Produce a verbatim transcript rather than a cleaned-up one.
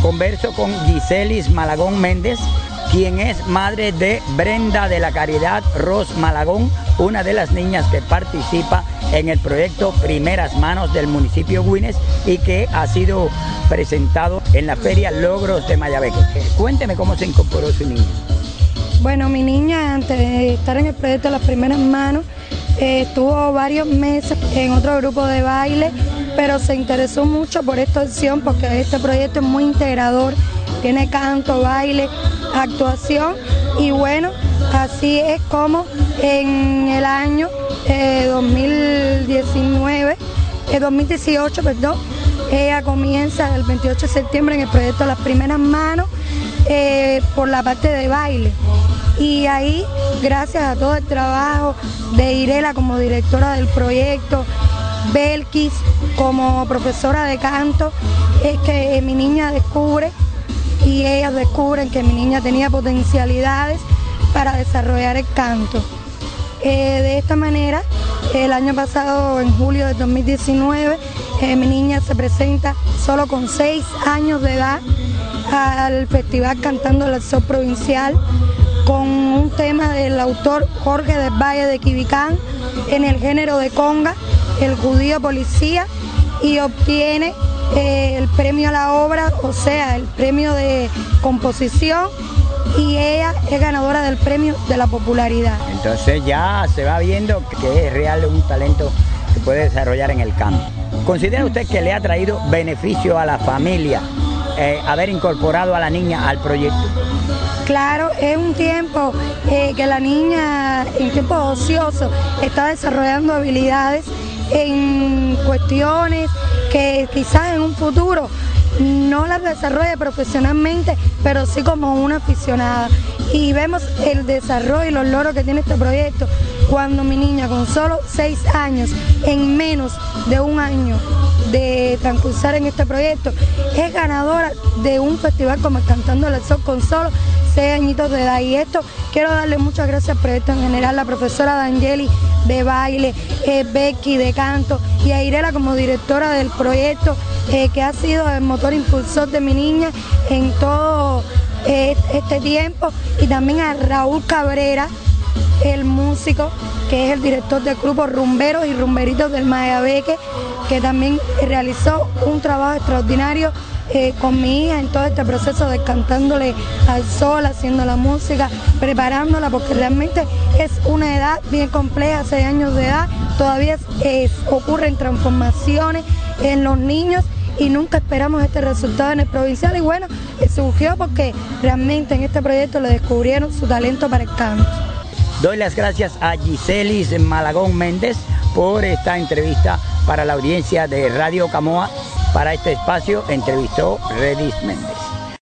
Converso con Giselis Malagón Méndez, quien es madre de Brenda de la Caridad Ros Malagón, una de las niñas que participa en el proyecto Primeras Manos del municipio Güines y que ha sido presentado en la Feria Logros de Mayabeque. Cuénteme cómo se incorporó su niña. Bueno, mi niña, antes de estar en el proyecto Las Primeras Manos, eh, estuvo varios meses en otro grupo de baile, pero se interesó mucho por esta opción porque este proyecto es muy integrador, tiene canto, baile, actuación y bueno, así es como en el año eh, dos mil diecinueve, eh, dos mil dieciocho, perdón, ella comienza el veintiocho de septiembre en el proyecto Las Primeras Manos eh, por la parte de baile. Y ahí, gracias a todo el trabajo de Irela como directora del proyecto, Belkis como profesora de canto, es que mi niña descubre y ellas descubren que mi niña tenía potencialidades para desarrollar el canto. Eh, de esta manera, el año pasado, en julio de dos mil diecinueve, eh, mi niña se presenta solo con seis años de edad al Festival Cantando el Sol Provincial, con un tema del autor Jorge del Valle de Quibicán en el género de conga, El Judío Policía, y obtiene eh, el premio a la obra, o sea, el premio de composición, y ella es ganadora del premio de la popularidad. Entonces ya se va viendo que es real un talento que puede desarrollar en el campo. ¿Considera usted que le ha traído beneficio a la familia eh, haber incorporado a la niña al proyecto? Claro, es un tiempo eh, que la niña en tiempo ocioso está desarrollando habilidades en cuestiones que quizás en un futuro no las desarrolle profesionalmente, pero sí como una aficionada. Y vemos el desarrollo y los logros que tiene este proyecto cuando mi niña con solo seis años, en menos de un año de transcursar en este proyecto, es ganadora de un festival como el Cantando el Sol con solo seis añitos de edad. Y esto quiero darle muchas gracias al proyecto en general, la profesora D'Angeli de baile, eh, Becky de canto y a Irela como directora del proyecto, eh, que ha sido el motor impulsor de mi niña en todo eh, este tiempo, y también a Raúl Cabrera, el músico, que es el director del grupo Rumberos y Rumberitos del Mayabeque, que también realizó un trabajo extraordinario eh, con mi hija en todo este proceso de cantándole al sol, haciendo la música, preparándola, porque realmente es una edad bien compleja, seis años de edad, todavía es, ocurren transformaciones en los niños y nunca esperamos este resultado en el provincial, y bueno, surgió porque realmente en este proyecto le descubrieron su talento para el canto. Doy las gracias a Giselis Malagón Méndez por esta entrevista para la audiencia de Radio Camoa. Para este espacio entrevistó Redis Méndez.